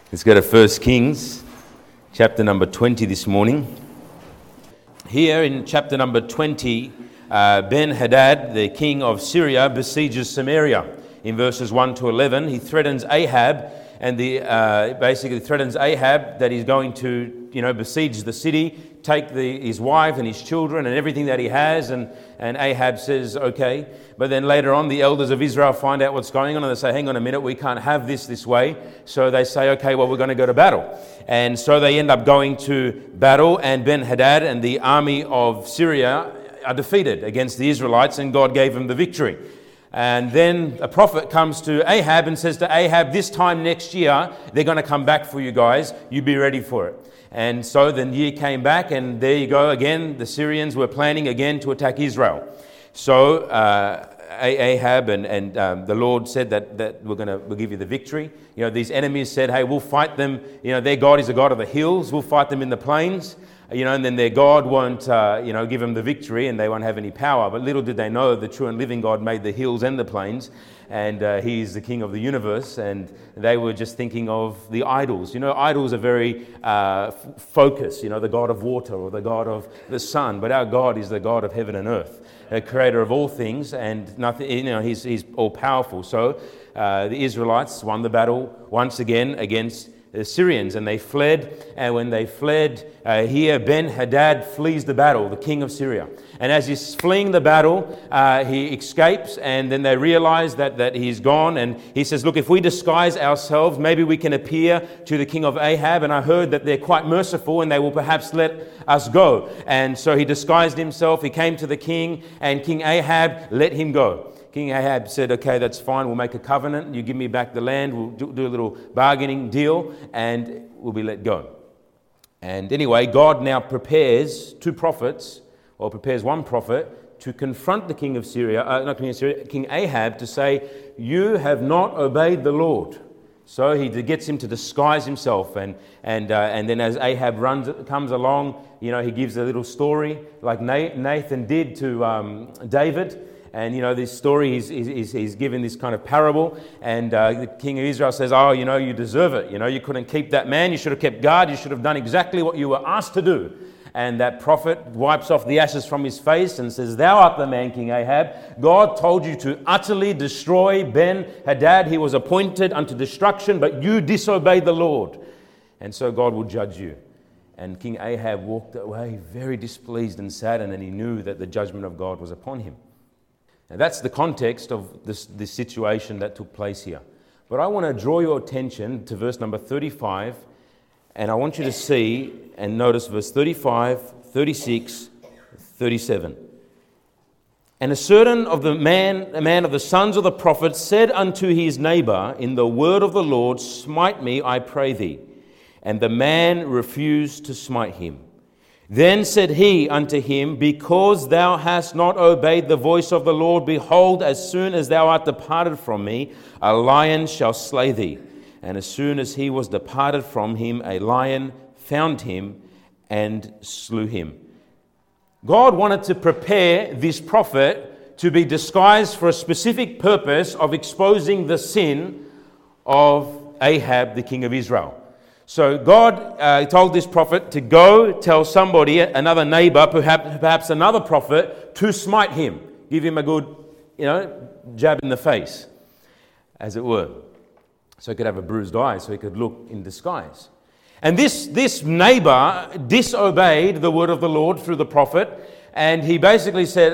Let's go to 1 Kings, chapter number 20 this morning. Here in chapter number 20, Ben-Hadad, the king of Syria, besieges Samaria. In verses 1 to 11, he threatens Ahab, and basically threatens Ahab that he's going to, besiege the city, take his wife and his children and everything that he has, and Ahab says, okay. But then later on, the elders of Israel find out what's going on, and they say, hang on a minute, we can't have this way. So they say, okay, well, we're going to go to battle. And so they end up going to battle, and Ben-Hadad and the army of Syria are defeated against the Israelites, and God gave them the victory. And then a prophet comes to Ahab and says to Ahab, this time next year, they're going to come back for you guys. You be ready for it. And so the year came back, and there you go again. The Syrians were planning again to attack Israel. So Ahab and the Lord said that we'll give you the victory. These enemies said, hey, we'll fight them. Their God is a God of the hills. We'll fight them in the plains. And then their God won't, give them the victory, and they won't have any power. But little did they know the true and living God made the hills and the plains, and He is the King of the universe. And they were just thinking of the idols. Idols are very focused. The God of water or the God of the sun. But our God is the God of heaven and earth, the Creator of all things, and nothing. He's all powerful. So the Israelites won the battle once again against the Syrians, and they fled. And when they fled, here Ben-Hadad flees the battle, the king of Syria. And as he's fleeing the battle, he escapes, and then they realize that he's gone. And he says, look, if we disguise ourselves, maybe we can appear to the king of Ahab. And I heard that they're quite merciful, and they will perhaps let us go. And so he disguised himself. He came to the king, and King Ahab let him go. King Ahab said, okay, that's fine. We'll make a covenant. You give me back the land. We'll do a little bargaining deal, and we'll be let go. And anyway, God now prepares one prophet to confront the king of Syria, King Ahab, to say, you have not obeyed the Lord. So he gets him to disguise himself, and then as Ahab comes along, he gives a little story like Nathan did to David. And, this story, he's given this kind of parable, and the king of Israel says, oh, you deserve it. You couldn't keep that man. You should have kept guard. You should have done exactly what you were asked to do. And that prophet wipes off the ashes from his face and says, thou art the man, King Ahab. God told you to utterly destroy Ben-Hadad. He was appointed unto destruction, but you disobeyed the Lord. And so God will judge you. And King Ahab walked away very displeased and saddened, and he knew that the judgment of God was upon him. Now, that's the context of this situation that took place here. But I want to draw your attention to verse number 35, and I want you to see and notice verse 35, 36, 37. And a man of the sons of the prophets said unto his neighbor in the word of the Lord, smite me, I pray thee. And the man refused to smite him. Then said he unto him, because thou hast not obeyed the voice of the Lord, behold, as soon as thou art departed from me, a lion shall slay thee. And as soon as he was departed from him, a lion found him and slew him. God wanted to prepare this prophet to be disguised for a specific purpose of exposing the sin of Ahab, the king of Israel. So God told this prophet to go tell somebody, another neighbor, perhaps another prophet, to smite him. Give him a good, jab in the face, as it were. So he could have a bruised eye, so he could look in disguise. And this neighbor disobeyed the word of the Lord through the prophet, and he basically said,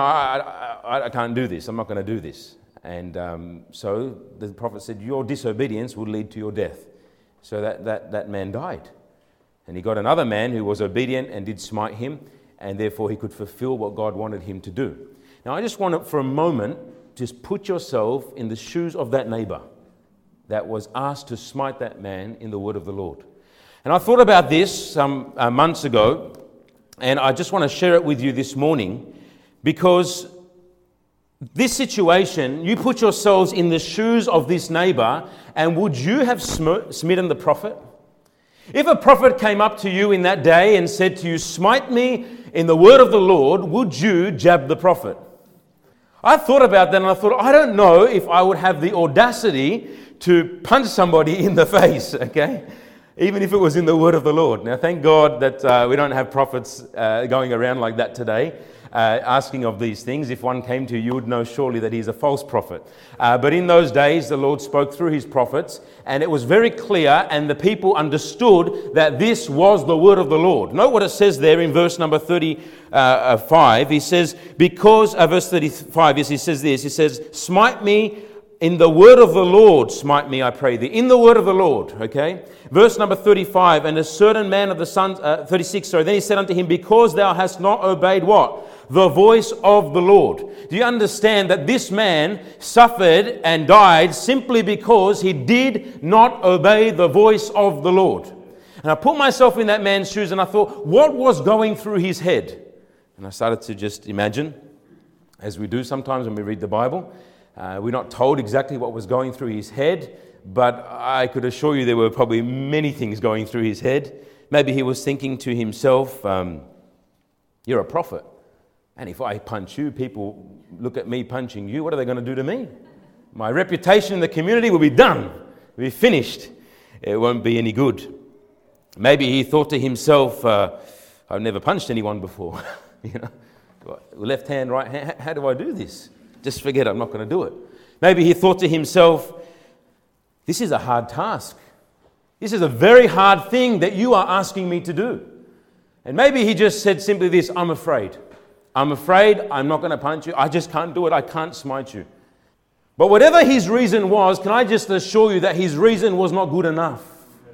I can't do this. I'm not going to do this. And so the prophet said, your disobedience will lead to your death. So that man died. And he got another man who was obedient and did smite him, and therefore he could fulfill what God wanted him to do. Now I just want to, for a moment, just put yourself in the shoes of that neighbor that was asked to smite that man in the word of the Lord. And I thought about this some months ago, and I just want to share it with you this morning, because this situation, you put yourselves in the shoes of this neighbor, and would you have smitten the prophet? If a prophet came up to you in that day and said to you, smite me in the word of the Lord, would you jab the prophet? I thought about that, and I thought, I don't know if I would have the audacity to punch somebody in the face, okay? Even if it was in the word of the Lord. Now, thank God that we don't have prophets going around like that today, asking of these things. If one came to you, you would know surely that he's a false prophet. But in those days, the Lord spoke through his prophets, and it was very clear, and the people understood that this was the word of the Lord. Note what it says there in verse number 35. He says, verse 35, yes, he says this. He says, smite me in the word of the Lord, smite me, I pray thee. In the word of the Lord, okay? Verse number 35, and a certain man of the sons, 36, sorry, then he said unto him, because thou hast not obeyed what? The voice of the Lord. Do you understand that this man suffered and died simply because he did not obey the voice of the Lord? And I put myself in that man's shoes and I thought, what was going through his head? And I started to just imagine, as we do sometimes when we read the Bible. We're not told exactly what was going through his head, but I could assure you there were probably many things going through his head. Maybe he was thinking to himself, you're a prophet, and if I punch you, people look at me punching you, what are they going to do to me? My reputation in the community will be done, will be finished. It won't be any good. Maybe he thought to himself, I've never punched anyone before. Left hand, right hand, how do I do this? Just forget it, I'm not going to do it. Maybe he thought to himself, this is a hard task. This is a very hard thing that you are asking me to do. And maybe he just said simply this, I'm afraid. I'm afraid I'm not going to punch you. I just can't do it. I can't smite you. But whatever his reason was, can I just assure you that his reason was not good enough?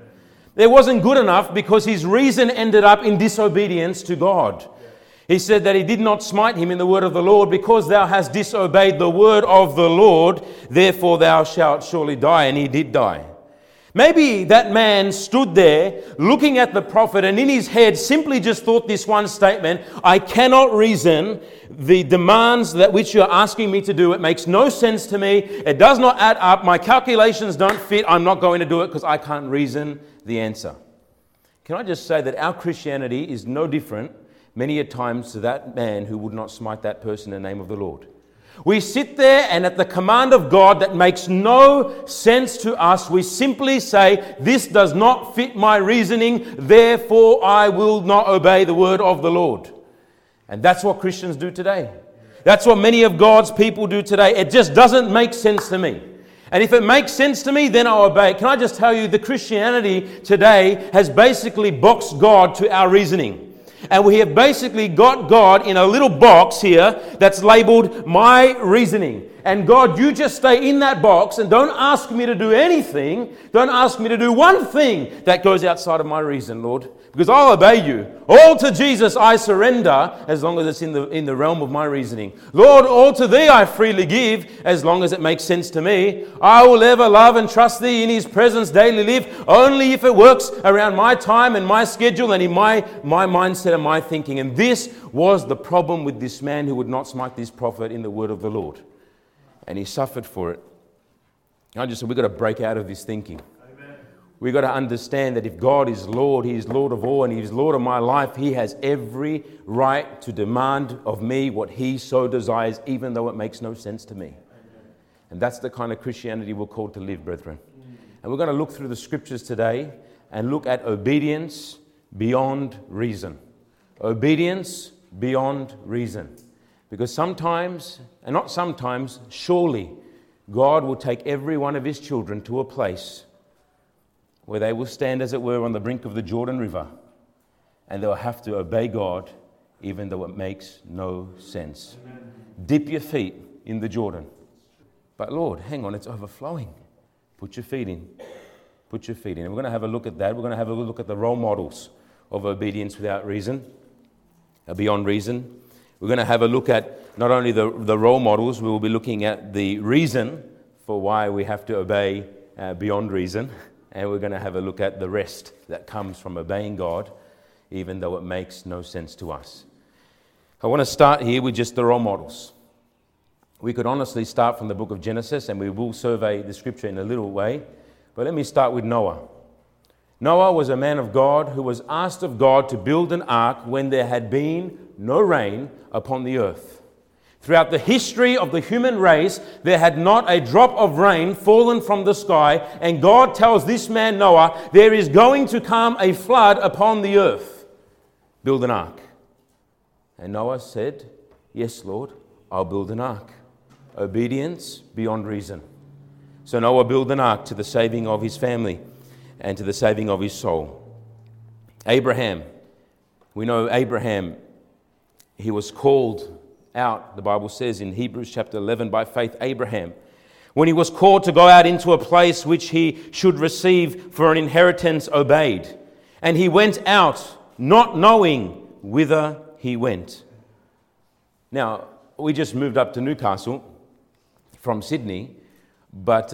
It wasn't good enough because his reason ended up in disobedience to God. He said that he did not smite him in the word of the Lord, because thou hast disobeyed the word of the Lord, therefore thou shalt surely die. And he did die. Maybe that man stood there looking at the prophet and in his head simply just thought this one statement, I cannot reason the demands that which you're asking me to do. It makes no sense to me. It does not add up. My calculations don't fit. I'm not going to do it because I can't reason the answer. Can I just say that our Christianity is no different many a times to that man who would not smite that person in the name of the Lord. We sit there and at the command of God that makes no sense to us, we simply say, this does not fit my reasoning, therefore I will not obey the word of the Lord. And that's what Christians do today. That's what many of God's people do today. It just doesn't make sense to me. And if it makes sense to me, then I'll obey. Can I just tell you, the Christianity today has basically boxed God to our reasoning. And we have basically got God in a little box here that's labeled my reasoning. And God, you just stay in that box and don't ask me to do anything. Don't ask me to do one thing that goes outside of my reason, Lord. Because I'll obey you. All to Jesus I surrender as long as it's in the realm of my reasoning. Lord, all to thee I freely give as long as it makes sense to me. I will ever love and trust thee, in his presence daily live, only if it works around my time and my schedule and in my mindset and my thinking. And this was the problem with this man who would not smite this prophet in the word of the Lord. And he suffered for it. I just said, we've got to break out of this thinking. We've got to understand that if God is Lord, he is Lord of all, and he is Lord of my life, he has every right to demand of me what he so desires, even though it makes no sense to me. And that's the kind of Christianity we're called to live, brethren. And we're going to look through the scriptures today and look at obedience beyond reason. Obedience beyond reason. Because sometimes, and not sometimes, surely God will take every one of his children to a place where they will stand, as it were, on the brink of the Jordan River, and they'll have to obey God, even though it makes no sense. Amen. Dip your feet in the Jordan. But Lord, hang on, it's overflowing. Put your feet in. Put your feet in. And we're going to have a look at that. We're going to have a look at the role models of obedience without reason, beyond reason. We're going to have a look at not only the role models, we will be looking at the reason for why we have to obey beyond reason. And we're going to have a look at the rest that comes from obeying God, even though it makes no sense to us. I want to start here with just the role models. We could honestly start from the book of Genesis, and we will survey the scripture in a little way. But let me start with Noah. Noah was a man of God who was asked of God to build an ark when there had been no rain upon the earth. Throughout the history of the human race, there had not a drop of rain fallen from the sky, and God tells this man Noah, there is going to come a flood upon the earth. Build an ark. And Noah said, yes, Lord, I'll build an ark. Obedience beyond reason. So Noah built an ark to the saving of his family and to the saving of his soul. Abraham, we know Abraham, he was called out, the Bible says in Hebrews chapter 11, by faith Abraham, when he was called to go out into a place which he should receive for an inheritance, obeyed. And he went out not knowing whither he went. Now, we just moved up to Newcastle from Sydney, but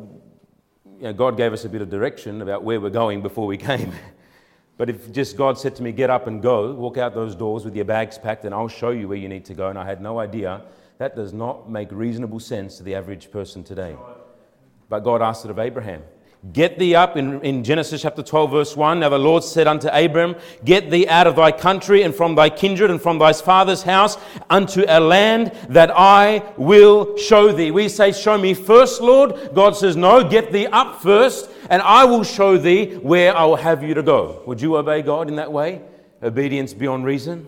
God gave us a bit of direction about where we're going before we came. But if just God said to me, get up and go, walk out those doors with your bags packed and I'll show you where you need to go, and I had no idea, that does not make reasonable sense to the average person today. But God asked it of Abraham. Get thee up, in Genesis chapter 12 verse 1, now the Lord said unto Abram, get thee out of thy country and from thy kindred and from thy father's house unto a land that I will show thee. We say, show me first, Lord. God says, no, get thee up first and I will show thee where I will have you to go. Would you obey God in that way? Obedience beyond reason?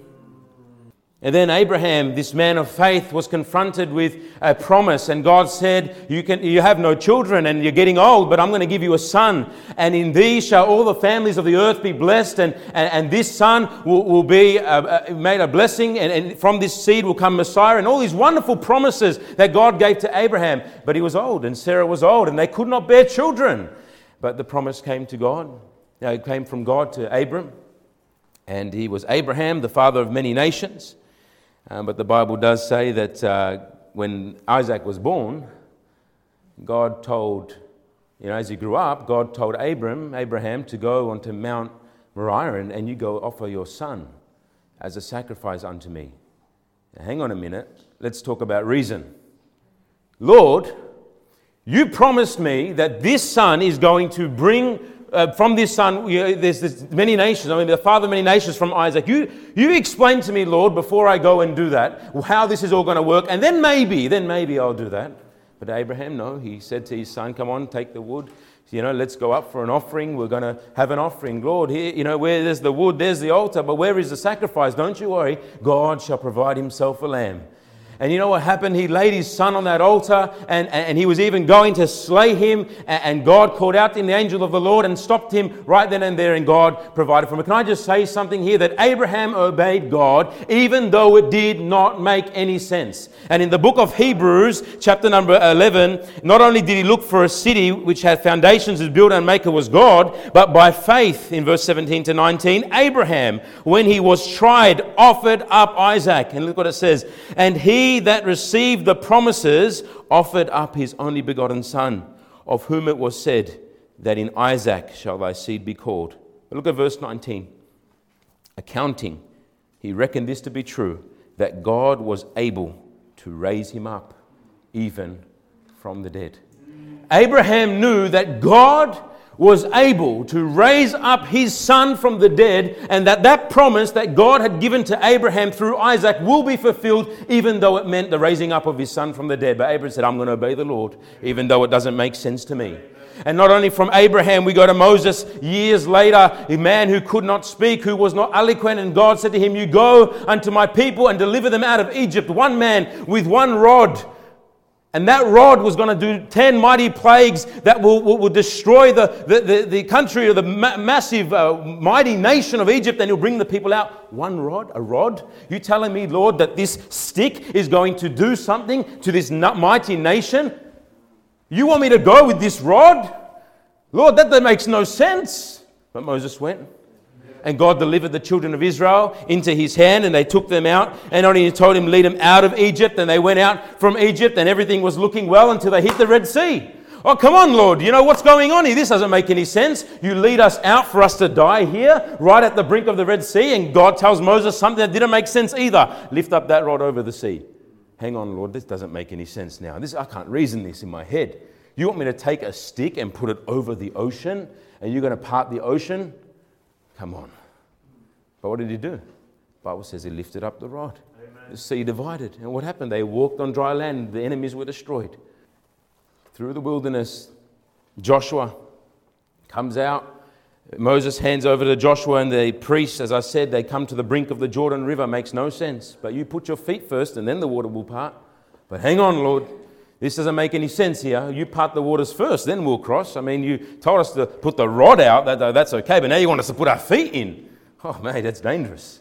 And then Abraham, this man of faith, was confronted with a promise, and God said, you have no children and you're getting old, but I'm going to give you a son, and in thee shall all the families of the earth be blessed, and this son will be made a blessing, and from this seed will come Messiah, and all these wonderful promises that God gave to Abraham. But he was old and Sarah was old and they could not bear children. But the promise came to God. It came from God to Abram, and he was Abraham, the father of many nations. But the Bible does say that when Isaac was born, God told, as he grew up, God told Abraham to go onto Mount Moriah and you go offer your son as a sacrifice unto me. Now, hang on a minute. Let's talk about reason. Lord, you promised me that this son is going to bring from this son, there's many nations. The father of many nations from Isaac. You explain to me, Lord, before I go and do that, how this is all going to work, and then maybe I'll do that. But Abraham, no, he said to his son, come on, take the wood. Let's go up for an offering. We're going to have an offering. Lord, here, where there's the wood, there's the altar, but where is the sacrifice? Don't you worry. God shall provide himself a lamb. And you know what happened? He laid his son on that altar and he was even going to slay him. And God called out in the angel of the Lord and stopped him right then and there, and God provided for him. Can I just say something here? That Abraham obeyed God even though it did not make any sense. And in the book of Hebrews, chapter number 11, not only did he look for a city which had foundations, whose builder and maker was God, but by faith, in verse 17 to 19, Abraham, when he was tried, offered up Isaac. And look what it says. And he that received the promises offered up his only begotten son, of whom it was said that in Isaac shall thy seed be called. But look at verse 19. Accounting, he reckoned this to be true, that God was able to raise him up even from the dead. Abraham knew that God was able to raise up his son from the dead, and that promise that God had given to Abraham through Isaac will be fulfilled, even though it meant the raising up of his son from the dead. But Abraham said, I'm going to obey the Lord, even though it doesn't make sense to me. And not only from Abraham, we go to Moses years later, a man who could not speak, who was not eloquent, and God said to him, you go unto my people and deliver them out of Egypt, one man with one rod. And that rod was going to do 10 mighty plagues that will destroy the country of the massive, mighty nation of Egypt, and he'll bring the people out. One rod, a rod? You telling me, Lord, that this stick is going to do something to this mighty nation? You want me to go with this rod? Lord, that makes no sense. But Moses went. And God delivered the children of Israel into his hand, and they took them out. And only he told him, lead them out of Egypt. And they went out from Egypt, and everything was looking well until they hit the Red Sea. Oh, come on, Lord. What's going on here? This doesn't make any sense. You lead us out for us to die here, right at the brink of the Red Sea. And God tells Moses something that didn't make sense either. Lift up that rod over the sea. Hang on, Lord. This doesn't make any sense now. I can't reason this in my head. You want me to take a stick and put it over the ocean? And you're going to part the ocean? Come on. But what did he do? Bible says he lifted up the rod. The sea divided. And what happened? They walked on dry land. The enemies were destroyed. Through the wilderness, Joshua comes out. Moses hands over to Joshua, and the priests, as I said, they come to the brink of the Jordan River. Makes no sense. But you put your feet first and then the water will part. But hang on, Lord. This doesn't make any sense here. You part the waters first, then we'll cross. I mean, you told us to put the rod out. That's okay. But now you want us to put our feet in. Oh, mate, that's dangerous.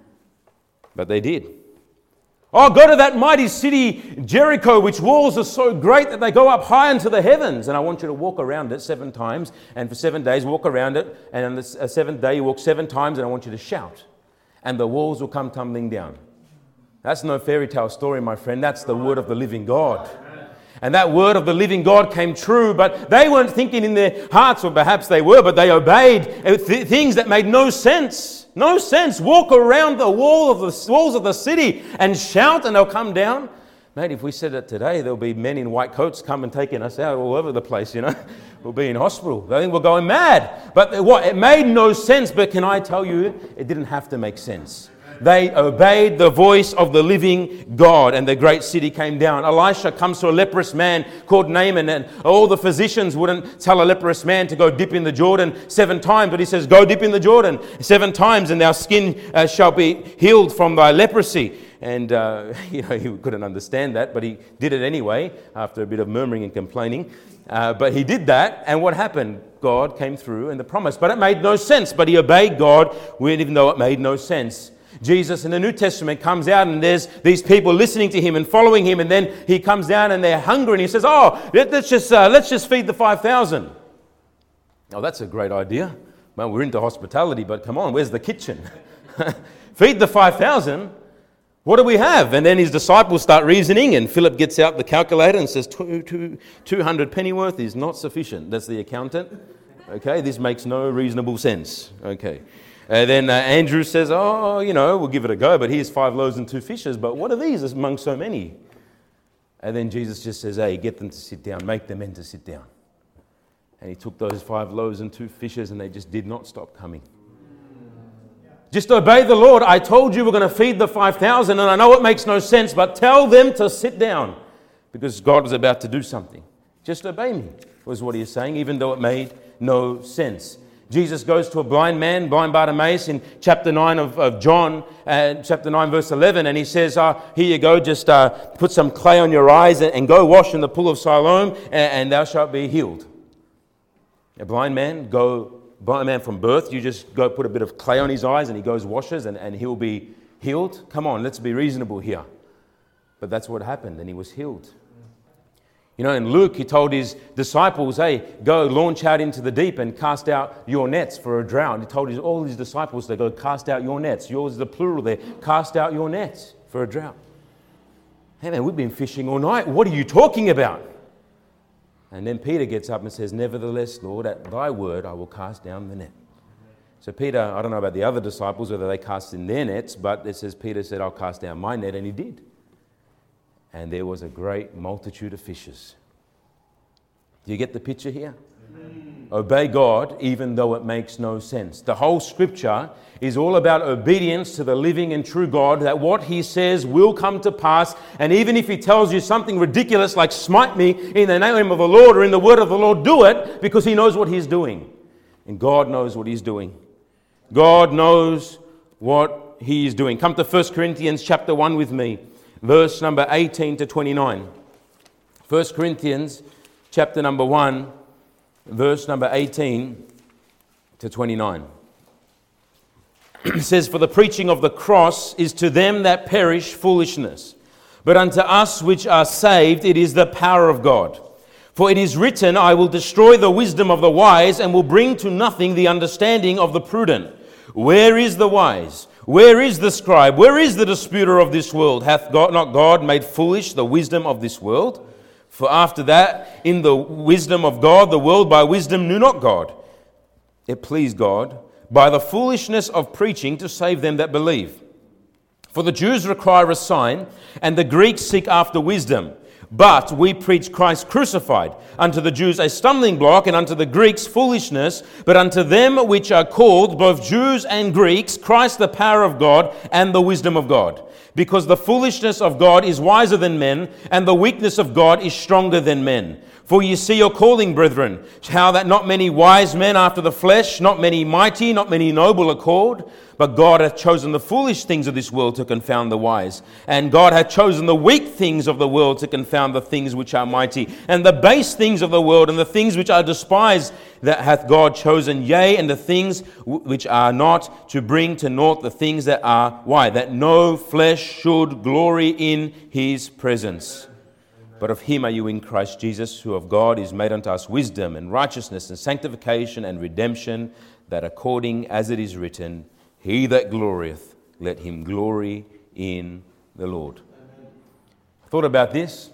But they did. Oh, go to that mighty city, Jericho, which walls are so great that they go up high into the heavens. And I want you to walk around it 7 times. And for 7 days, walk around it. And on the 7th day, you walk 7 times. And I want you to shout. And the walls will come tumbling down. That's no fairy tale story, my friend. That's the word of the living God. And that word of the living God came true. But they weren't thinking in their hearts, or perhaps they were, but they obeyed things that made no sense. No sense. Walk around the walls of the city and shout and they'll come down. Mate, if we said it today, there'll be men in white coats coming taking us out all over the place, you know. We'll be in hospital. They think we're going mad. But what? It made no sense. But can I tell you, it didn't have to make sense. They obeyed the voice of the living God, and the great city came down. Elisha comes to a leprous man called Naaman, and all the physicians wouldn't tell a leprous man to go dip in the Jordan 7 times, but he says, go dip in the Jordan 7 times, and our skin shall be healed from thy leprosy. And, he couldn't understand that, but he did it anyway, after a bit of murmuring and complaining. But he did that, and what happened? God came through and the promise. But it made no sense, but he obeyed God, even though it made no sense. Jesus in the New Testament comes out and there's these people listening to him and following him, and then he comes down and they're hungry and he says, let's just feed the 5,000. Oh, that's a great idea. Well, we're into hospitality, but come on, where's the kitchen? Feed the 5,000? What do we have? And then his disciples start reasoning, and Philip gets out the calculator and says 200 pennyworth is not sufficient. That's the accountant. Okay, this makes no reasonable sense. Okay. Then Andrew says, we'll give it a go, but here's 5 loaves and 2 fishes, but what are these among so many? And then Jesus just says, hey, get them to sit down, make the men to sit down. And he took those 5 loaves and 2 fishes, and they just did not stop coming. Just obey the Lord. I told you we're going to feed the 5,000, and I know it makes no sense, but tell them to sit down, because God was about to do something. Just obey me, was what he is saying, even though it made no sense. Jesus goes to a blind man, blind Bartimaeus, in chapter 9 of John, chapter 9, verse 11, and he says, here you go, just put some clay on your eyes and go wash in the pool of Siloam, and thou shalt be healed. A blind man from birth, you just go put a bit of clay on his eyes, and he goes washes, and he'll be healed. Come on, let's be reasonable here. But that's what happened, and he was healed. You know, in Luke, he told his disciples, hey, go launch out into the deep and cast out your nets for a drought. He told all his disciples to go cast out your nets. Yours is the plural there. Cast out your nets for a drought. Hey man, we've been fishing all night. What are you talking about? And then Peter gets up and says, nevertheless, Lord, at thy word I will cast down the net. So Peter, I don't know about the other disciples, whether they cast in their nets, but it says Peter said, I'll cast down my net, and he did. And there was a great multitude of fishes. Do you get the picture here? Amen. Obey God even though it makes no sense. The whole scripture is all about obedience to the living and true God, that what he says will come to pass. And even if he tells you something ridiculous like smite me in the name of the Lord or in the word of the Lord, do it, because he knows what he's doing. And God knows what he's doing. God knows what he is doing. Come to 1 Corinthians chapter 1 with me. Verse number 18 to 29. 1 Corinthians chapter number 1, verse number 18 to 29. It says, for the preaching of the cross is to them that perish foolishness, but unto us which are saved it is the power of God. For it is written, I will destroy the wisdom of the wise and will bring to nothing the understanding of the prudent. Where is the wise? Where is the scribe? Where is the disputer of this world? Hath not God made foolish the wisdom of this world? For after that, in the wisdom of God, the world by wisdom knew not God. It pleased God by the foolishness of preaching to save them that believe. For the Jews require a sign, and the Greeks seek after wisdom. But we preach Christ crucified, unto the Jews a stumbling block, and unto the Greeks foolishness, but unto them which are called, both Jews and Greeks, Christ the power of God and the wisdom of God. Because the foolishness of God is wiser than men, and the weakness of God is stronger than men. For ye see your calling, brethren, how that not many wise men after the flesh, not many mighty, not many noble are called. But God hath chosen the foolish things of this world to confound the wise. And God hath chosen the weak things of the world to confound the things which are mighty. And the base things of the world and the things which are despised that hath God chosen, yea, and the things which are not, to bring to naught the things that are. Why? That no flesh should glory in his presence. But of him are you in Christ Jesus, who of God is made unto us wisdom and righteousness and sanctification and redemption, that according as it is written, he that glorieth, let him glory in the Lord. I thought about this.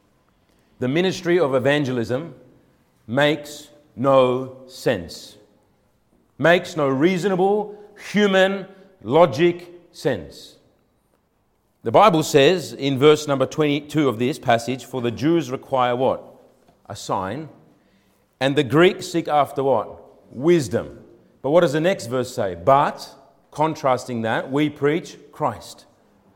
The ministry of evangelism makes no sense. Makes no reasonable human logic sense. The Bible says in verse number 22 of this passage, for the Jews require what? A sign. And the Greeks seek after what? Wisdom. But what does the next verse say? But, contrasting that, we preach Christ.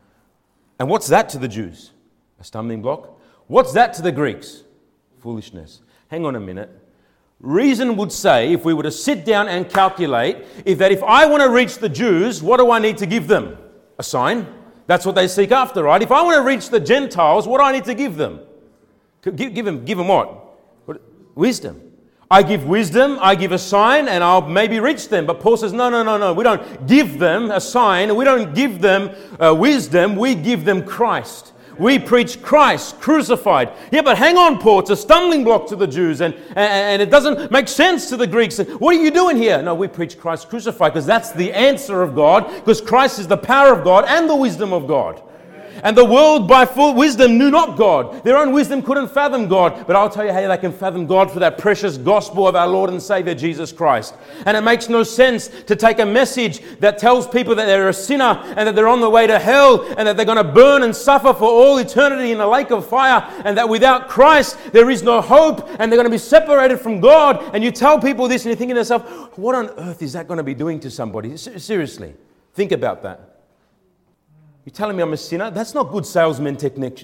And what's that to the Jews? A stumbling block. What's that to the Greeks? Foolishness. Hang on a minute. Reason would say, if we were to sit down and calculate, if I want to reach the Jews, what do I need to give them? A sign. That's what they seek after, right? If I want to reach the Gentiles, what do I need to give them? Give them what? Wisdom. I give wisdom, I give a sign, and I'll maybe reach them. But Paul says, no. We don't give them a sign. We don't give them wisdom. We give them Christ. We preach Christ crucified. Yeah, but hang on, Paul. It's a stumbling block to the Jews, and it doesn't make sense to the Greeks. What are you doing here? No, we preach Christ crucified because that's the answer of God, because Christ is the power of God and the wisdom of God. And the world by full wisdom knew not God. Their own wisdom couldn't fathom God. But I'll tell you how they can fathom God for that precious gospel of our Lord and Savior Jesus Christ. And it makes no sense to take a message that tells people that they're a sinner and that they're on the way to hell and that they're going to burn and suffer for all eternity in the lake of fire, and that without Christ there is no hope and they're going to be separated from God. And you tell people this and you're thinking to yourself, what on earth is that going to be doing to somebody? Seriously, think about that. You're telling me I'm a sinner? That's not good salesman techniques.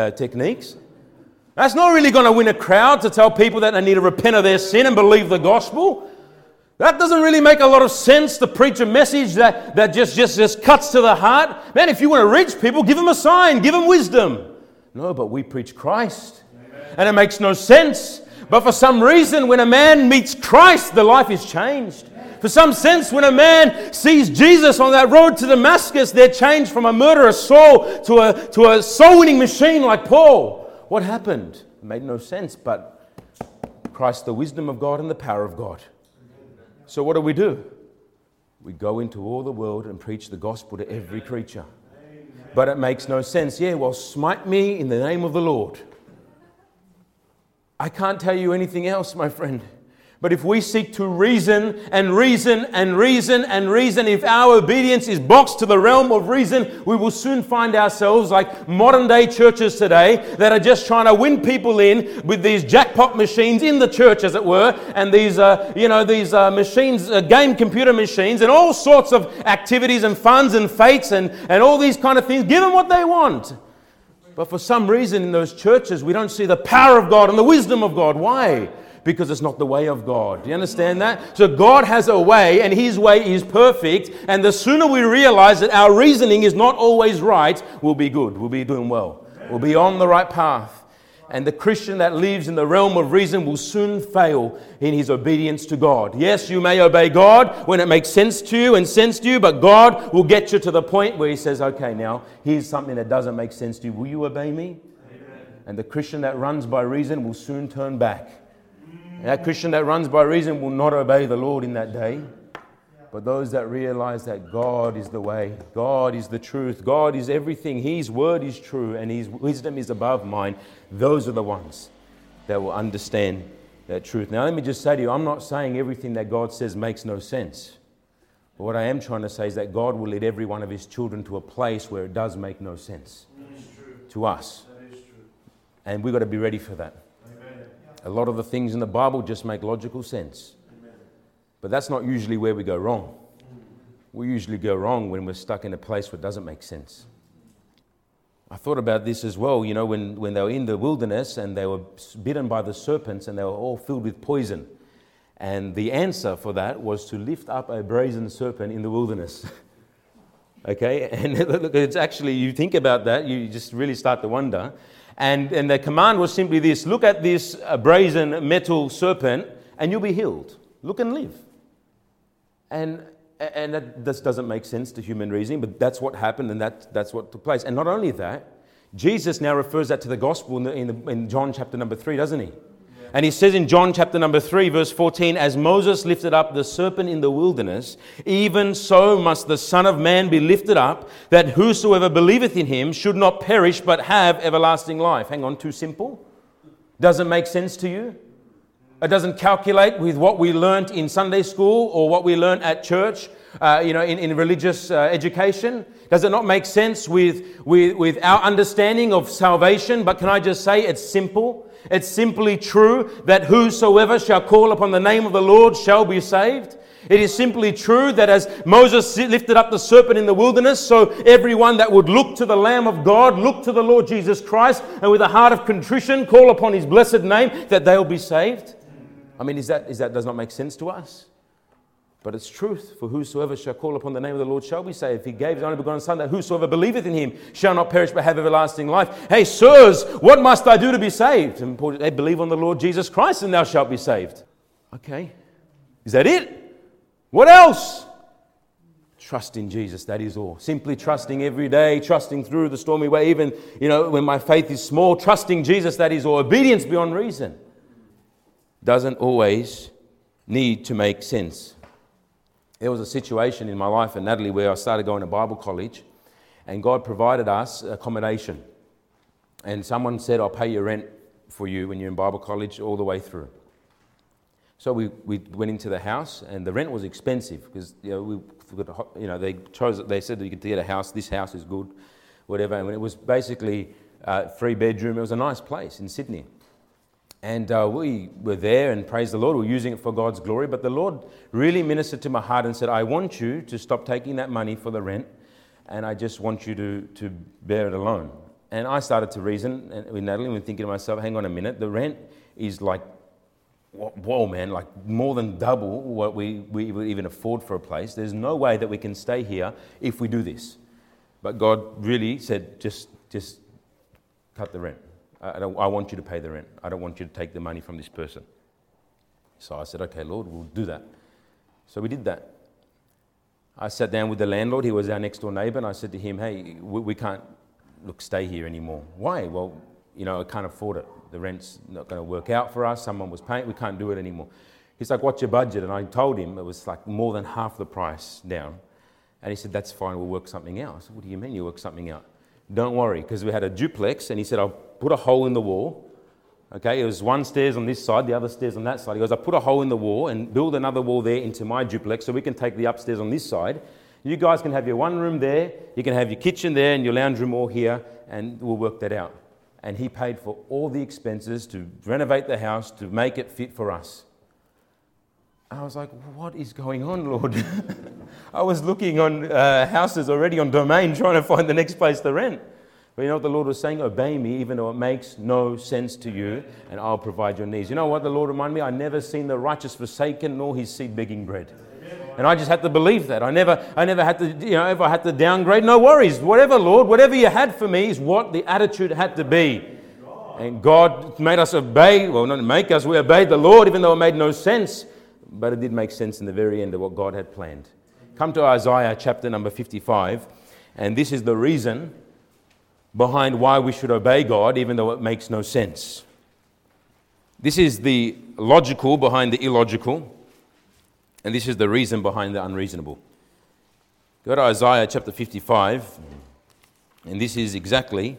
That's not really going to win a crowd, to tell people that they need to repent of their sin and believe the gospel. That doesn't really make a lot of sense, to preach a message that just cuts to the heart. Man, if you want to reach people, give them a sign, give them wisdom. No, but we preach Christ. Amen. And it makes no sense. But for some reason, when a man meets Christ, the life is changed. For some sense, when a man sees Jesus on that road to Damascus, they're changed from a murderous Saul to a soul-winning machine like Paul. What happened? It made no sense, but Christ, the wisdom of God and the power of God. So what do? We go into all the world and preach the gospel to every creature. But it makes no sense. Yeah, well, smite me in the name of the Lord. I can't tell you anything else, my friend. But if we seek to reason, if our obedience is boxed to the realm of reason, we will soon find ourselves like modern day churches today that are just trying to win people in with these jackpot machines in the church, as it were, and these machines, game computer machines, and all sorts of activities and funds and fates and all these kind of things. Give them what they want. But for some reason in those churches, we don't see the power of God and the wisdom of God. Why? Because it's not the way of God. Do you understand that? So God has a way, and His way is perfect. And the sooner we realize that our reasoning is not always right, we'll be good. We'll be doing well. We'll be on the right path. And the Christian that lives in the realm of reason will soon fail in his obedience to God. Yes, you may obey God when it makes sense to you, but God will get you to the point where He says, okay, now, here's something that doesn't make sense to you. Will you obey me? Amen. And the Christian that runs by reason will soon turn back. That Christian that runs by reason will not obey the Lord in that day. But those that realize that God is the way, God is the truth, God is everything, His word is true, and His wisdom is above mine, those are the ones that will understand that truth. Now let me just say to you, I'm not saying everything that God says makes no sense. But what I am trying to say is that God will lead every one of His children to a place where it does make no sense to us. And we've got to be ready for that. Amen. A lot of the things in the Bible just make logical sense. Amen. But that's not usually where we go wrong. We usually go wrong when we're stuck in a place where it doesn't make sense. I thought about this as well, when they were in the wilderness and they were bitten by the serpents and they were all filled with poison. And the answer for that was to lift up a brazen serpent in the wilderness. Okay, and look, it's actually, you think about that, you just really start to wonder. And the command was simply this: look at this brazen metal serpent and you'll be healed. Look and live. And that just doesn't make sense to human reasoning, but that's what happened and that's what took place. And not only that, Jesus now refers that to the gospel in John chapter number 3, doesn't he? And he says in John chapter number 3, verse 14, as Moses lifted up the serpent in the wilderness, even so must the Son of Man be lifted up, that whosoever believeth in him should not perish but have everlasting life. Hang on, too simple? Doesn't make sense to you? It doesn't calculate with what we learnt in Sunday school or what we learnt at church, in religious education? Does it not make sense with our understanding of salvation? But can I just say it's simple? It's simply true that whosoever shall call upon the name of the Lord shall be saved. It is simply true that as Moses lifted up the serpent in the wilderness, so everyone that would look to the Lamb of God, look to the Lord Jesus Christ, and with a heart of contrition call upon His blessed name, that they'll be saved. I mean, that does not make sense to us? But it's truth. For whosoever shall call upon the name of the Lord shall be saved. He gave His only begotten Son, that whosoever believeth in Him shall not perish but have everlasting life. Hey, sirs, what must I do to be saved? And Paul, hey, believe on the Lord Jesus Christ and thou shalt be saved. Okay. Is that it? What else? Trust in Jesus, that is all. Simply trusting every day, trusting through the stormy way, even, when my faith is small, trusting Jesus, that is all. Obedience beyond reason doesn't always need to make sense. There was a situation in my life and Natalie where I started going to Bible college, and God provided us accommodation. And someone said, I'll pay your rent for you when you're in Bible college all the way through. So we went into the house, and the rent was expensive because they said that you could get a house. This house is good, whatever. And it was basically 3-bedroom. It was a nice place in Sydney. And we were there, and praise the Lord, we were using it for God's glory. But the Lord really ministered to my heart and said, I want you to stop taking that money for the rent, and I just want you to bear it alone. And I started to reason with Natalie and thinking to myself, hang on a minute, the rent is like, whoa man, like more than double what we would even afford for a place. There's no way that we can stay here if we do this. But God really said, just cut the rent. I want you to pay the rent. I don't want you to take the money from this person. So I said, okay, Lord, we'll do that. So we did that. I sat down with the landlord. He was our next door neighbour, and I said to him, hey, we can't, stay here anymore. Why? Well, I can't afford it. The rent's not going to work out for us. Someone was paying. We can't do it anymore. He's like, what's your budget? And I told him it was like more than half the price down. And he said, that's fine. We'll work something out. I said, what do you mean you work something out? Don't worry, because we had a duplex, and he said, I'll put a hole in the wall. Okay, it was one stairs on this side, the other stairs on that side. He goes, I'll put a hole in the wall and build another wall there into my duplex so we can take the upstairs on this side. You guys can have your one room there, you can have your kitchen there and your lounge room all here, and we'll work that out. And he paid for all the expenses to renovate the house, to make it fit for us. I was like, what is going on, Lord? I was looking on houses already on Domain, trying to find the next place to rent. But you know what the Lord was saying? Obey me, even though it makes no sense to you, and I'll provide your needs. You know what the Lord reminded me? I never seen the righteous forsaken, nor his seed begging bread. And I just had to believe that. I never had to, if I had to downgrade, no worries. Whatever, Lord, whatever you had for me is what the attitude had to be. And God made us obey. Well, not make us, we obeyed the Lord, even though it made no sense. But it did make sense in the very end of what God had planned. Come to Isaiah chapter number 55. And this is the reason behind why we should obey God, even though it makes no sense. This is the logical behind the illogical. And this is the reason behind the unreasonable. Go to Isaiah chapter 55. And this is exactly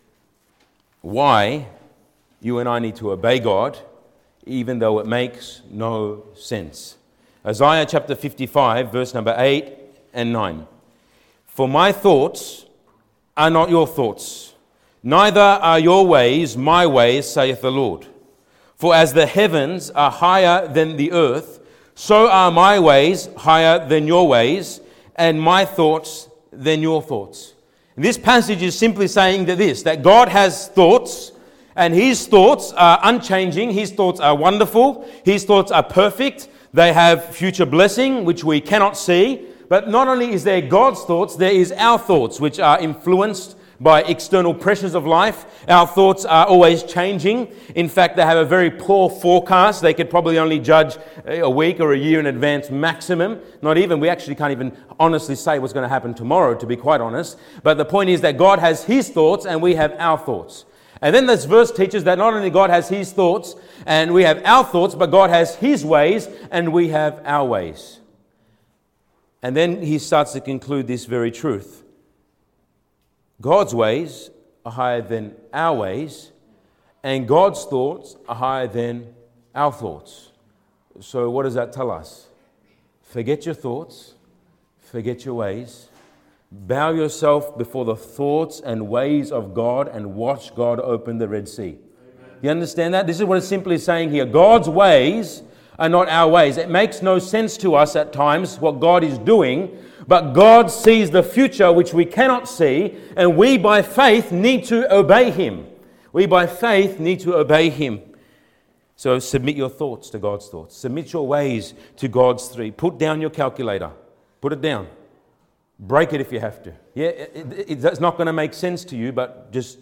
why you and I need to obey God, even though it makes no sense. Isaiah chapter 55, verse number 8 and 9. For my thoughts are not your thoughts, Neither are your ways my ways, saith the Lord. For as the heavens are higher than the earth, so are my ways higher than your ways, and my thoughts than your thoughts. And this passage is simply saying that God has thoughts, and His thoughts are unchanging. His thoughts are wonderful. His thoughts are perfect. They have future blessing, which we cannot see. But not only is there God's thoughts, there is our thoughts, which are influenced by external pressures of life. Our thoughts are always changing. In fact, they have a very poor forecast. They could probably only judge a week or a year in advance maximum. Not even, we actually can't even honestly say what's going to happen tomorrow, to be quite honest. But the point is that God has His thoughts and we have our thoughts. And then this verse teaches that not only God has His thoughts and we have our thoughts, but God has His ways and we have our ways. And then he starts to conclude this very truth. God's ways are higher than our ways, and God's thoughts are higher than our thoughts. So what does that tell us? Forget your thoughts, forget your ways, bow yourself before the thoughts and ways of God and watch God open the Red Sea. Amen. You understand that? This is what it's simply saying here. God's ways are not our ways. It makes no sense to us at times what God is doing, but God sees the future which we cannot see, and we by faith need to obey Him. We by faith need to obey Him. So submit your thoughts to God's thoughts. Submit your ways to God's three. Put down your calculator. Put it down. Break it if you have to. Yeah, it's not going to make sense to you, but just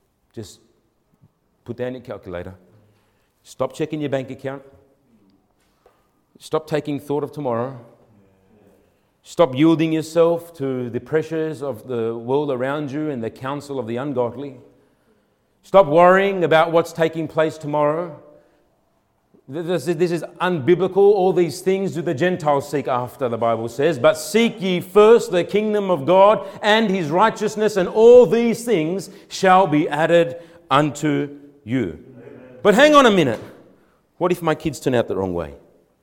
put down your calculator. Stop checking your bank account. Stop taking thought of tomorrow. Stop yielding yourself to the pressures of the world around you and the counsel of the ungodly. Stop worrying about what's taking place tomorrow. This is unbiblical. All these things do the Gentiles seek after, the Bible says. But seek ye first the kingdom of God and His righteousness, and all these things shall be added unto you. Amen. But hang on a minute. What if my kids turn out the wrong way?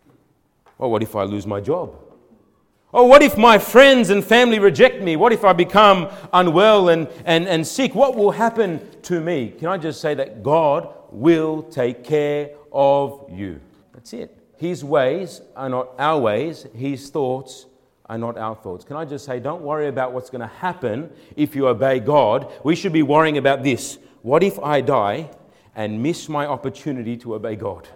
Or what if I lose my job? Or what if my friends and family reject me? What if I become unwell and sick? What will happen to me? Can I just say that God will take care of you? That's it. His ways are not our ways. His thoughts are not our thoughts. Can I just say, don't worry about what's going to happen if you obey God. We should be worrying about this. What if I die and miss my opportunity to obey God?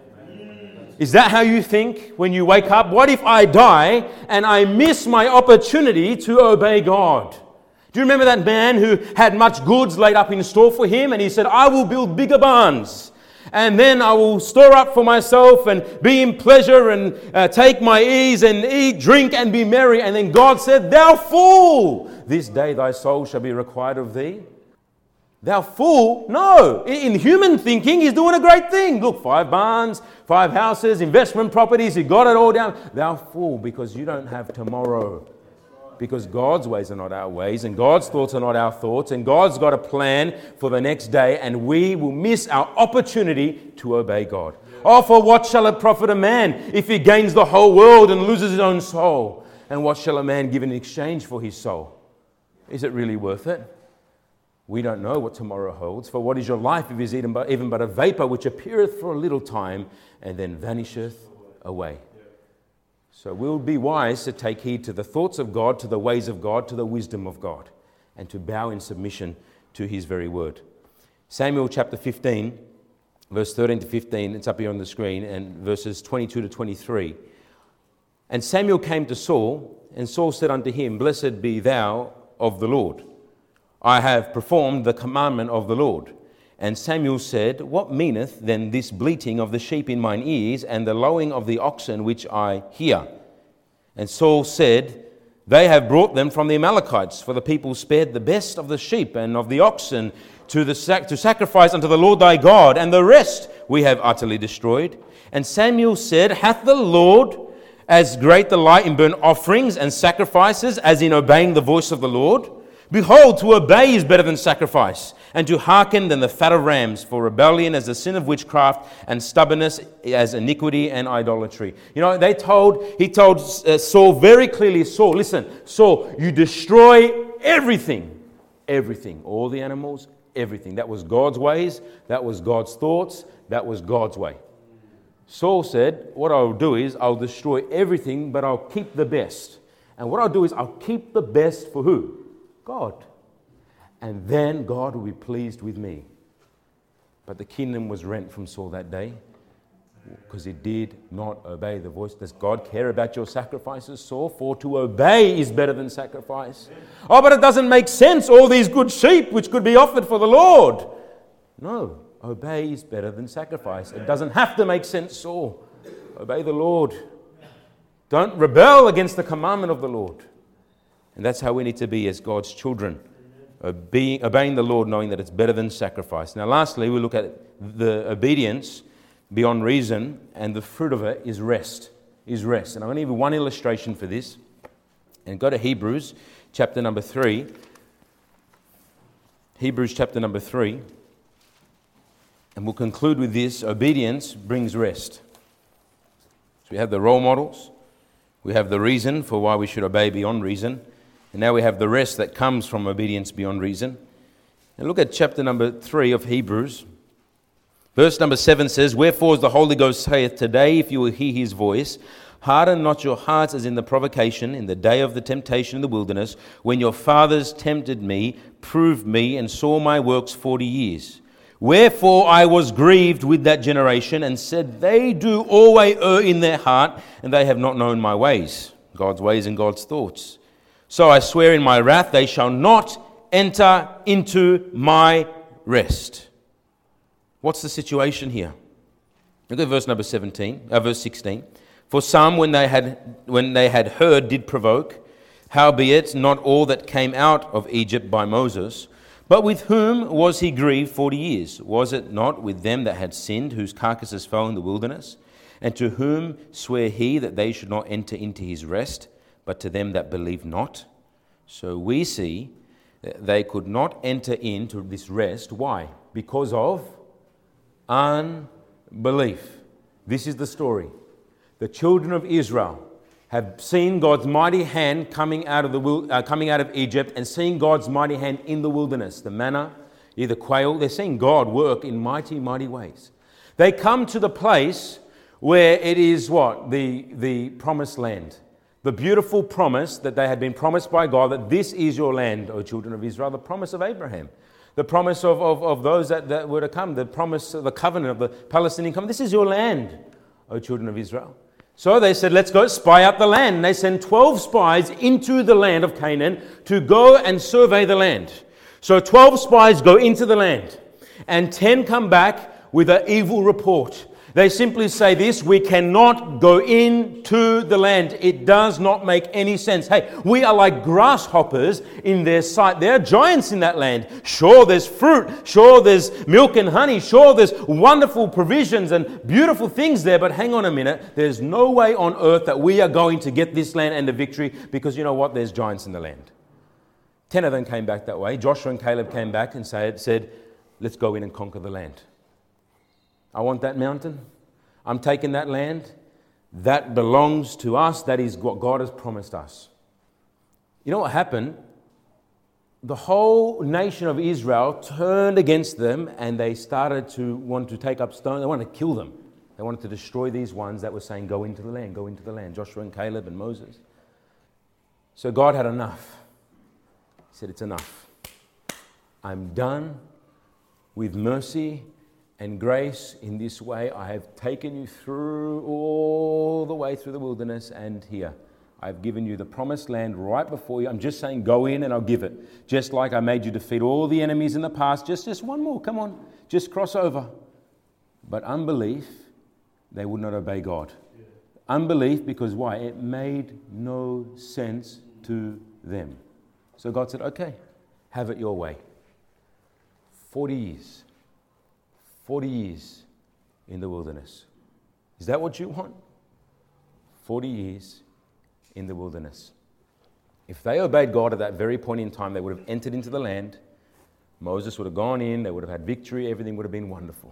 Is that how you think when you wake up? What if I die and I miss my opportunity to obey God? Do you remember that man who had much goods laid up in store for him, and he said, I will build bigger barns, and then I will store up for myself and be in pleasure and take my ease and eat, drink and be merry. And then God said, thou fool, this day thy soul shall be required of thee. Thou fool? No. In human thinking, he's doing a great thing. Look, 5 barns, 5 houses, investment properties, he got it all down. Thou fool, because you don't have tomorrow. Because God's ways are not our ways, and God's thoughts are not our thoughts, and God's got a plan for the next day, and we will miss our opportunity to obey God. Oh, for what shall it profit a man if he gains the whole world and loses his own soul? And what shall a man give in exchange for his soul? Is it really worth it? We don't know what tomorrow holds. For what is your life if it is even but a vapor which appeareth for a little time and then vanisheth away? So we'll be wise to take heed to the thoughts of God, to the ways of God, to the wisdom of God, and to bow in submission to His very word. Samuel chapter 15, verse 13 to 15, it's up here on the screen, and verses 22 to 23. And Samuel came to Saul, and Saul said unto him, Blessed be thou of the Lord. I have performed the commandment of the Lord. And Samuel said, What meaneth then this bleating of the sheep in mine ears, and the lowing of the oxen which I hear? And Saul said, They have brought them from the Amalekites, for the people spared the best of the sheep and of the oxen to sacrifice unto the Lord thy God, and the rest we have utterly destroyed. And Samuel said, Hath the Lord as great delight in burnt offerings and sacrifices as in obeying the voice of the Lord? Behold, to obey is better than sacrifice, and to hearken than the fat of rams, for rebellion as the sin of witchcraft, and stubbornness as iniquity and idolatry. You know, he told Saul very clearly, Saul, listen, Saul, you destroy everything, all the animals, everything. That was God's ways. That was God's thoughts. That was God's way. Saul said, what I'll do is I'll destroy everything, but I'll keep the best. And what I'll do is I'll keep the best for who? God. And then God will be pleased with me. But the kingdom was rent from Saul that day because he did not obey the voice. Does God care about your sacrifices, Saul? For to obey is better than sacrifice. Oh, but it doesn't make sense, all these good sheep which could be offered for the Lord. No, obey is better than sacrifice. It doesn't have to make sense, Saul. Obey the Lord. Don't rebel against the commandment of the Lord. And that's how we need to be as God's children. Obeying the Lord, knowing that it's better than sacrifice. Now lastly, we look at the obedience beyond reason, and the fruit of it is rest. And I'm going to give you one illustration for this. And go to Hebrews chapter number 3. Hebrews chapter number 3. And we'll conclude with this. Obedience brings rest. So we have the role models. We have the reason for why we should obey beyond reason. And now we have the rest that comes from obedience beyond reason. And look at chapter number 3 of Hebrews. Verse number 7 says, Wherefore as the Holy Ghost saith, Today if you will hear his voice, harden not your hearts as in the provocation, in the day of the temptation in the wilderness, when your fathers tempted me, proved me, and saw my works 40 years. Wherefore I was grieved with that generation, and said, They do always err in their heart, and they have not known my ways, God's ways and God's thoughts. So I swear in my wrath, they shall not enter into my rest. What's the situation here? Look at verse number 16. For some, when they had heard, did provoke, howbeit not all that came out of Egypt by Moses. But with whom was he grieved 40 years? Was it not with them that had sinned, whose carcasses fell in the wilderness? And to whom sware he that they should not enter into his rest, but to them that believe not? So we see that they could not enter into this rest. Why? Because of unbelief. This is the story. The children of Israel have seen God's mighty hand coming out of Egypt, and seeing God's mighty hand in the wilderness. The manna, the quail, they're seeing God work in mighty, mighty ways. They come to the place where it is what? The promised land. The beautiful promise that they had been promised by God, that this is your land, O children of Israel. The promise of Abraham. The promise of those that were to come. The promise of the covenant of the Palestinian covenant. This is your land, O children of Israel. So they said, let's go spy out the land. And they send 12 spies into the land of Canaan to go and survey the land. So 12 spies go into the land, and 10 come back with an evil report. They simply say this: we cannot go into the land. It does not make any sense. Hey, we are like grasshoppers in their sight. There are giants in that land. Sure, there's fruit. Sure, there's milk and honey. Sure, there's wonderful provisions and beautiful things there. But hang on a minute. There's no way on earth that we are going to get this land and the victory, because you know what? There's giants in the land. 10 of them came back that way. Joshua and Caleb came back and said, let's go in and conquer the land. I want that mountain. I'm taking that land. That belongs to us. That is what God has promised us. You know what happened? The whole nation of Israel turned against them, and they started to want to take up stones. They wanted to kill them. They wanted to destroy these ones that were saying, go into the land, go into the land. Joshua and Caleb and Moses. So God had enough. He said, it's enough. I'm done with mercy and grace in this way. I have taken you through all the way through the wilderness, and here I've given you the promised land right before you. I'm just saying, go in and I'll give it. Just like I made you defeat all the enemies in the past. Just one more, come on, just cross over. But unbelief, they would not obey God. Yeah. Unbelief, because why? It made no sense to them. So God said, okay, have it your way. 40 years. 40 years in the wilderness. Is that what you want? 40 years in the wilderness. If they obeyed God at that very point in time, they would have entered into the land. Moses would have gone in, they would have had victory, everything would have been wonderful.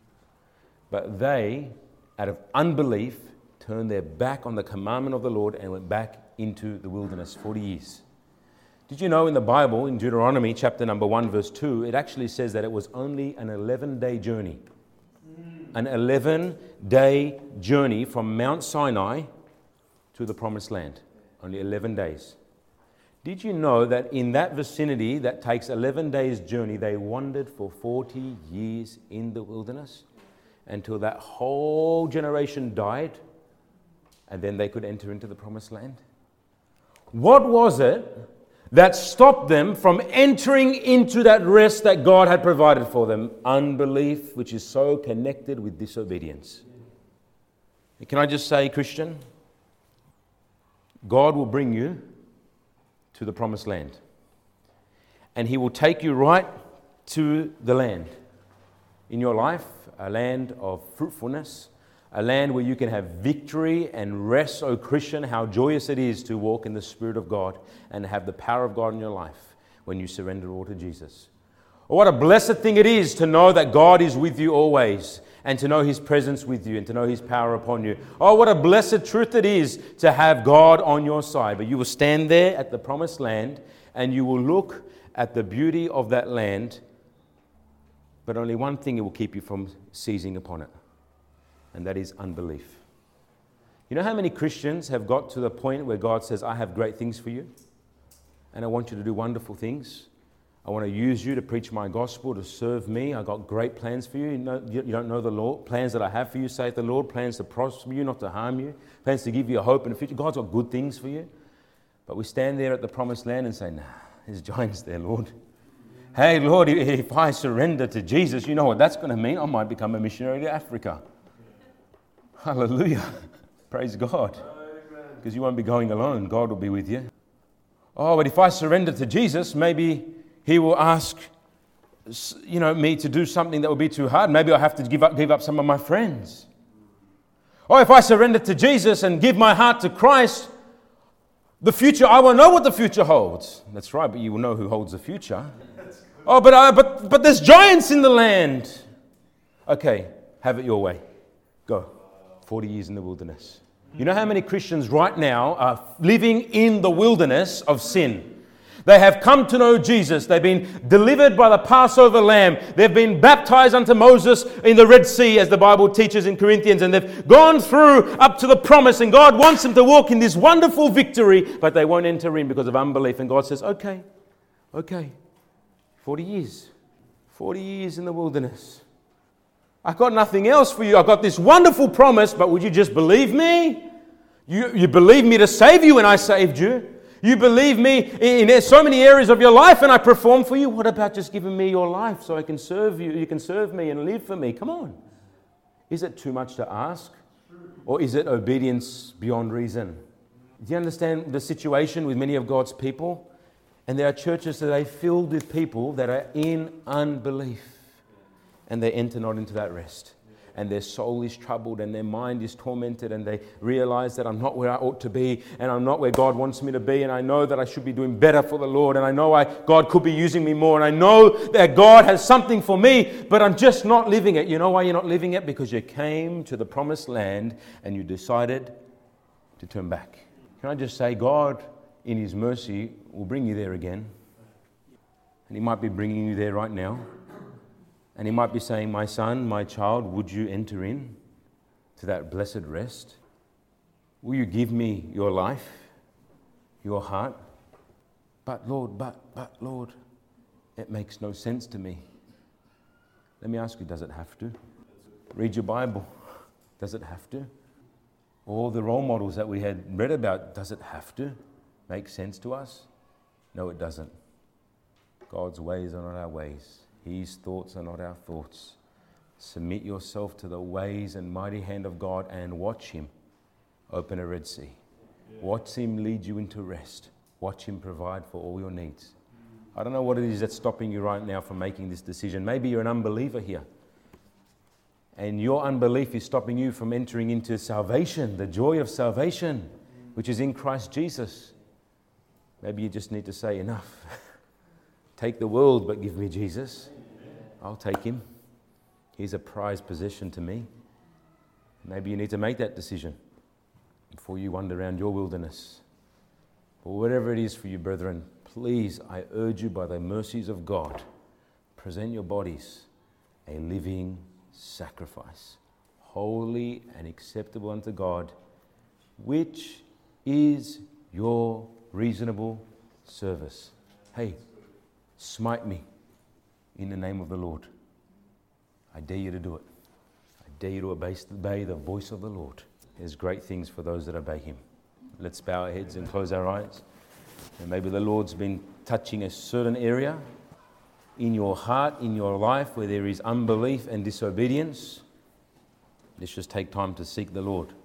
But they, out of unbelief, turned their back on the commandment of the Lord and went back into the wilderness 40 years. Did you know in the Bible, in Deuteronomy chapter number 1, verse 2, it actually says that it was only an 11-day journey. An 11-day journey from Mount Sinai to the Promised Land. Only 11 days. Did you know that in that vicinity that takes 11 days journey, they wandered for 40 years in the wilderness until that whole generation died and then they could enter into the Promised Land? What was it that stopped them from entering into that rest that God had provided for them? Unbelief, which is so connected with disobedience. Can I just say, Christian, God will bring you to the Promised Land. And He will take you right to the land in your life, a land of fruitfulness, a land where you can have victory and rest. Oh Christian, how joyous it is to walk in the Spirit of God and have the power of God in your life when you surrender all to Jesus. Oh, what a blessed thing it is to know that God is with you always, and to know His presence with you, and to know His power upon you. Oh, what a blessed truth it is to have God on your side. But you will stand there at the Promised Land and you will look at the beauty of that land, but only one thing it will keep you from seizing upon it, and that is unbelief. You know how many Christians have got to the point where God says, I have great things for you, and I want you to do wonderful things. I want to use you to preach my gospel, to serve me. I've got great plans for you. You don't know the Lord. Plans that I have for you, saith the Lord. Plans to prosper you, not to harm you. Plans to give you a hope in the future. God's got good things for you. But we stand there at the Promised Land and say, nah, there's giants there, Lord. Hey, Lord, if I surrender to Jesus, you know what that's going to mean? I might become a missionary to Africa. Hallelujah. Praise God. Because you won't be going alone. God will be with you. Oh, but if I surrender to Jesus, maybe He will ask, me to do something that will be too hard. Maybe I'll have to give up some of my friends. Or if I surrender to Jesus and give my heart to Christ, the future, I won't know what the future holds. That's right, but you will know who holds the future. Oh, but there's giants in the land. Okay, have it your way. Go. 40 years in the wilderness. You know how many Christians right now are living in the wilderness of sin? They have come to know Jesus. They've been delivered by the Passover lamb. They've been baptized unto Moses in the Red Sea, as the Bible teaches in Corinthians. And they've gone through up to the promise. And God wants them to walk in this wonderful victory. But they won't enter in because of unbelief. And God says, okay. 40 years. 40 years in the wilderness. I've got nothing else for you. I've got this wonderful promise. But would you just believe me? You believe me to save you when I saved you. You believe me in so many areas of your life and I perform for you. What about just giving me your life so I can serve you? You can serve me and live for me. Come on. Is it too much to ask? Or is it obedience beyond reason? Do you understand the situation with many of God's people? And there are churches that are filled with people that are in unbelief. And they enter not into that rest. And their soul is troubled and their mind is tormented and they realize that I'm not where I ought to be and I'm not where God wants me to be, and I know that I should be doing better for the Lord, and I know God could be using me more, and I know that God has something for me, but I'm just not living it. You know why you're not living it? Because you came to the Promised Land and you decided to turn back. Can I just say, God in His mercy will bring you there again, and He might be bringing you there right now. And He might be saying, my son, my child, would you enter in to that blessed rest? Will you give me your life, your heart? But Lord, it makes no sense to me. Let me ask you, does it have to? Read your Bible. Does it have to? All the role models that we had read about, does it have to make sense to us? No, it doesn't. God's ways are not our ways. His thoughts are not our thoughts. Submit yourself to the ways and mighty hand of God and watch Him open a Red Sea. Watch Him lead you into rest. Watch Him provide for all your needs. I don't know what it is that's stopping you right now from making this decision. Maybe you're an unbeliever here. And your unbelief is stopping you from entering into salvation, the joy of salvation, which is in Christ Jesus. Maybe you just need to say, enough. Take the world, but give me Jesus. I'll take Him. He's a prized possession to me. Maybe you need to make that decision before you wander around your wilderness. Or whatever it is for you, brethren, please, I urge you by the mercies of God, present your bodies a living sacrifice, holy and acceptable unto God, which is your reasonable service. Hey, smite me in the name of the Lord. I dare you to do it. I dare you to obey the voice of the Lord. There's great things for those that obey Him. Let's bow our heads and close our eyes. And maybe the Lord's been touching a certain area in your heart, in your life, where there is unbelief and disobedience. Let's just take time to seek the Lord.